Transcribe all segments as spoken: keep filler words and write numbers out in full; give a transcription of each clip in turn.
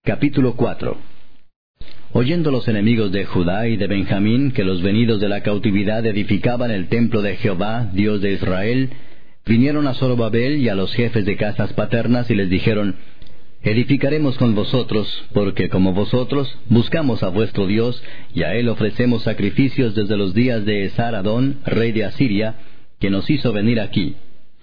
Capítulo cuatro. Oyendo los enemigos de Judá y de Benjamín que los venidos de la cautividad edificaban el templo de Jehová, Dios de Israel, vinieron a Zorobabel y a los jefes de casas paternas y les dijeron: Edificaremos con vosotros, porque como vosotros buscamos a vuestro Dios, y a él ofrecemos sacrificios desde los días de Esar-Adón, rey de Asiria, que nos hizo venir aquí.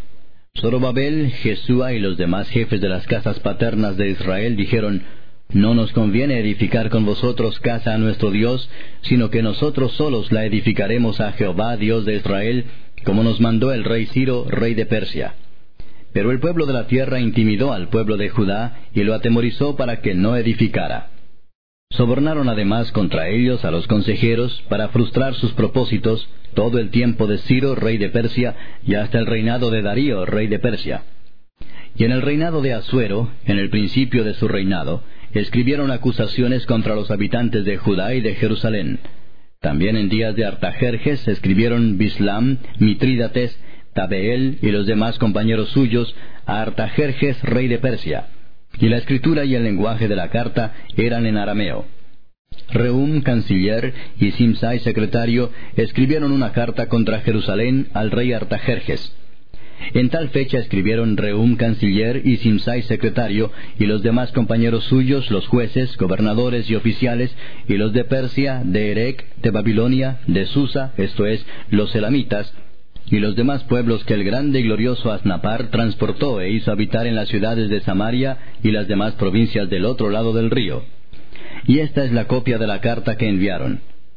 Zorobabel, Jesúa y los demás jefes de las casas paternas de Israel dijeron: No nos conviene edificar con vosotros casa a nuestro Dios, sino que nosotros solos la edificaremos a Jehová, Dios de Israel, como nos mandó el rey Ciro, rey de Persia. Pero el pueblo de la tierra intimidó al pueblo de Judá, y lo atemorizó para que no edificara. Sobornaron además contra ellos a los consejeros, para frustrar sus propósitos, todo el tiempo de Ciro, rey de Persia, y hasta el reinado de Darío, rey de Persia. Y en el reinado de Asuero, en el principio de su reinado, escribieron acusaciones contra los habitantes de Judá y de Jerusalén. También en días de Artajerjes escribieron Bislam, Mitrídates, Tabeel y los demás compañeros suyos a Artajerjes, rey de Persia. Y la escritura y el lenguaje de la carta eran en arameo. Rehum, canciller, y Simsai, secretario, escribieron una carta contra Jerusalén al rey Artajerjes. En tal fecha escribieron Rehum, canciller, y Simsai, secretario, y los demás compañeros suyos, los jueces, gobernadores y oficiales, y los de Persia, de Erec, de Babilonia, de Susa, esto es, los elamitas, y los demás pueblos que el grande y glorioso Asnapar transportó e hizo habitar en las ciudades de Samaria y las demás provincias del otro lado del río. Y esta es la copia de la carta que enviaron.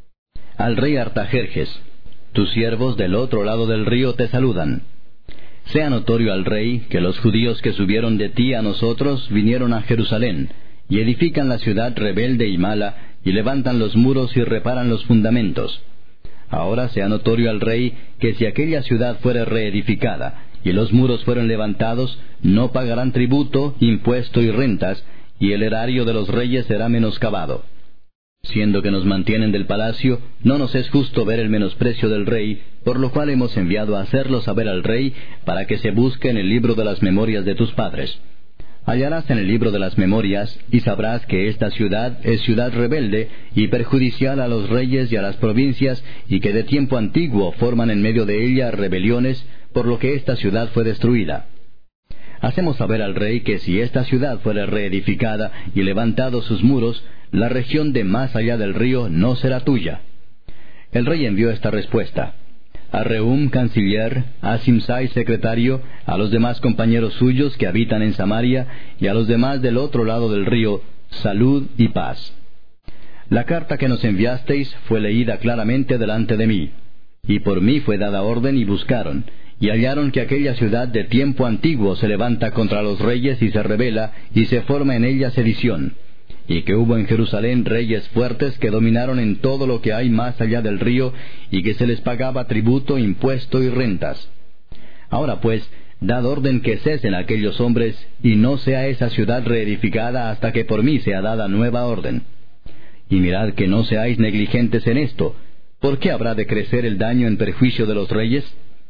Al rey Artajerjes: Tus siervos del otro lado del río te saludan. Sea notorio al rey que los judíos que subieron de ti a nosotros vinieron a Jerusalén, y edifican la ciudad rebelde y mala, y levantan los muros y reparan los fundamentos. Ahora sea notorio al rey que si aquella ciudad fuere reedificada, y los muros fueren levantados, no pagarán tributo, impuesto y rentas, y el erario de los reyes será menoscabado. Siendo que nos mantienen del palacio, no nos es justo ver el menosprecio del rey, por lo cual hemos enviado a hacerlo saber al rey, para que se busque en el libro de las memorias de tus padres. Hallarás en el libro de las memorias, y sabrás que esta ciudad es ciudad rebelde, y perjudicial a los reyes y a las provincias, y que de tiempo antiguo forman en medio de ella rebeliones, por lo que esta ciudad fue destruida. Hacemos saber al rey que si esta ciudad fuera reedificada y levantados sus muros, la región de más allá del río no será tuya. El rey envió esta respuesta: a Rehum, canciller, a Simsai, secretario, a los demás compañeros suyos que habitan en Samaria, y a los demás del otro lado del río, salud y paz. La carta que nos enviasteis fue leída claramente delante de mí, y por mí fue dada orden y buscaron, y hallaron que aquella ciudad de tiempo antiguo se levanta contra los reyes y se rebela, y se forma en ella sedición, y que hubo en Jerusalén reyes fuertes que dominaron en todo lo que hay más allá del río, y que se les pagaba tributo, impuesto y rentas. Ahora pues, dad orden que cesen aquellos hombres, y no sea esa ciudad reedificada hasta que por mí sea dada nueva orden. Y mirad que no seáis negligentes en esto. ¿Por qué habrá de crecer el daño en perjuicio de los reyes?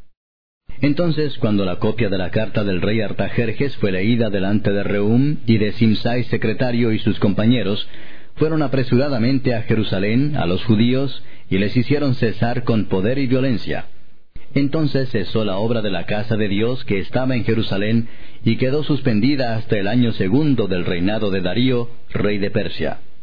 Entonces, cuando la copia de la carta del rey Artajerjes fue leída delante de Rehum y de Simsai, secretario, y sus compañeros, fueron apresuradamente a Jerusalén, a los judíos, y les hicieron cesar con poder y violencia. Entonces cesó la obra de la casa de Dios que estaba en Jerusalén, y quedó suspendida hasta el año segundo del reinado de Darío, rey de Persia.